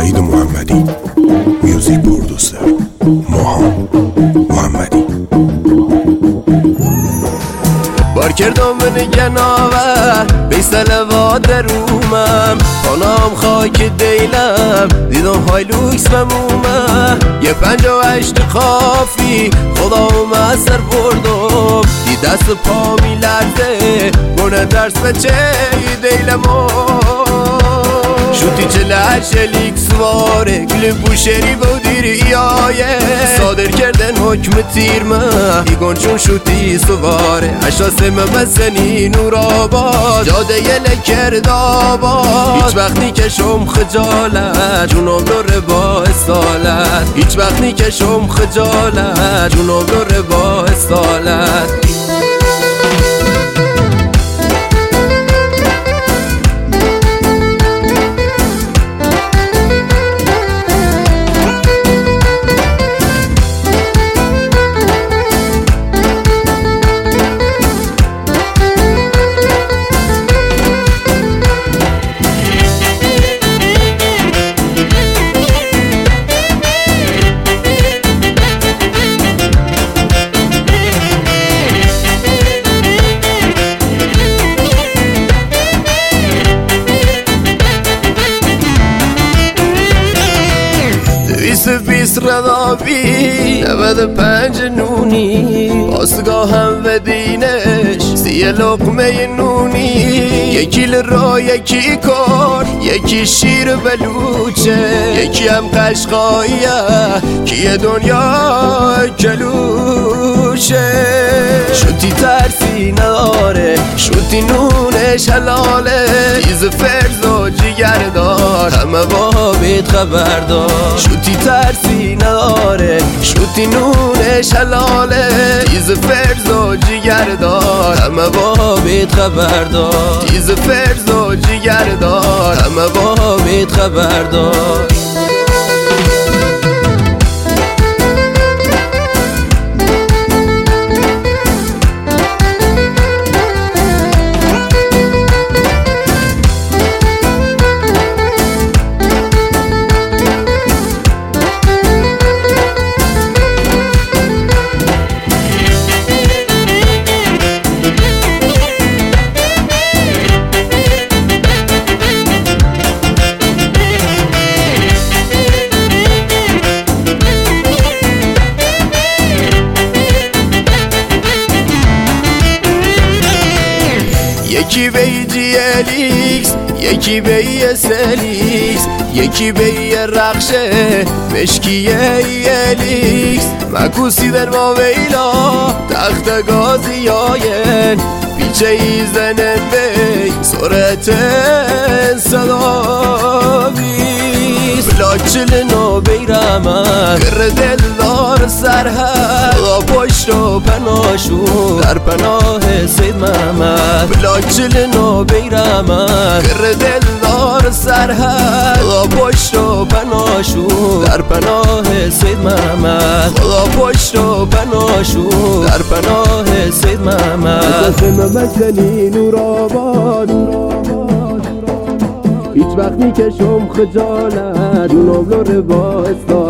وحید محمدی، میوزیک پرودوسر ماهان محمدی. بار کردم من گناور بیسل و درومم خانم خاک دیلم دیدم های لوکس بمومم یه 58 خافی خدا سر بردم دی دست پا می لرزه گونه درس بچه دیلمو شوتی چله شلیک سواره گل بوشری بودیری آیه صادر کردن حکم تیرمه ایگون چون شوتی سواره اشاسه ممزنی نور آباد جاده یه لکرد آباد هیچ وقت نیکشم خجالت جونم داره با استالت هیچ وقت نیکشم خجالت جونم داره با استالت بیست ردابی 95 نونی آسگاه هم و دینش 30 لقمه نونی یکی لرا یکی کار یکی شیر بلوچه یکی هم قشقاییه کیه دنیا کلوشه شوتی ترسی نداره شوتی نونش حلاله چیز فرز و جگر دار همه با بیت خبر دار شوتی ترسی نداره شوتی نونش حلاله چیز فرز و جگر دار همه با بیت خبر دار چیز فرز و جگر دار همه با بیت خبر دار یکی بی جی الیکس یکی بی سلیکس یکی بی رخشه مشکیه الیکس مکوسی در ما ویلا تخت گازی آین پیچه ای زنن بی سرعت صدا بیست بلاچل نو بیرمه گر دلدار سرهد خدا پشت و پناشون در پناه سید محمد بلاچل نو بیرمه گر دلدار سرهد خدا پشت و پناشون در پناه سید محمد خدا پشت و پناشون در پناه سید محمد ممزنی نور آباد هیچ وقت نیکشم خجالت جونم لور با